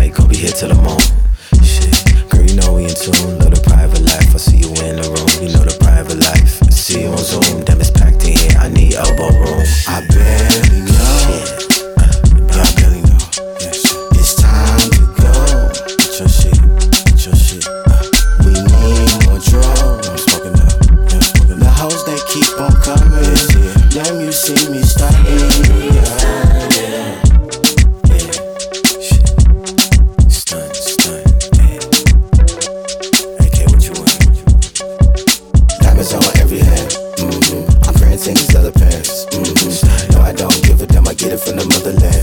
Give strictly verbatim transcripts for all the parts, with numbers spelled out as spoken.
night, gon' be here till the moon. Shit, girl, you know we in tune. Love the private life, I see you in the room. You know the private life, I see you on Zoom. Damn, it's packed in here, I need elbow room. I barely know, yeah, I barely know. It's time to go. Get your shit, get your shit. We need more drugs. I'm smoking up, yeah, I'm smoking The up. hoes they keep on coming. Damn, you see me starting. On every hand, mm-hmm. I'm printing these other pants, mm-hmm. No, I don't give a damn, I get it from the motherland.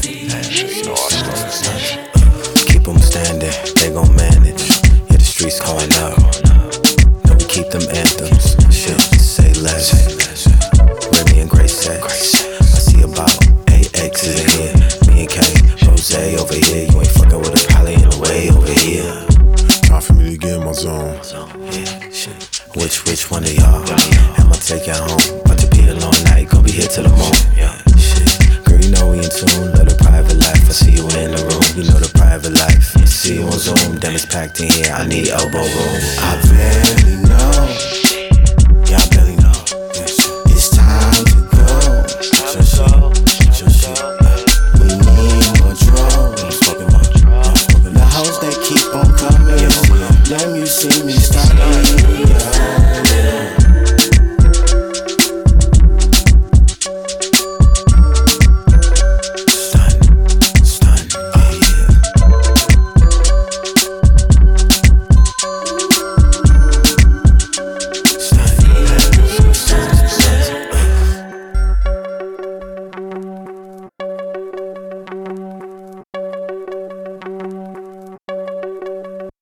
Keep them standing, they gon' manage. Yeah, the streets calling out. No, we keep them anthems. Shit, say less. Remy and Grace sex. I see about eight X's in here. Me and K, Rose over here. You ain't fucking with a probably in the way over here. Time for me to get in my zone. Yeah, shit. Which, which one of y'all? I'ma take you home. About to be a long night, gon' be here till the moon. Yeah, shit. Girl, you know we in tune. Love the private life, I see you in the room. You know the private life, I see you on Zoom. Damn, it's packed in here, I need elbow room. I barely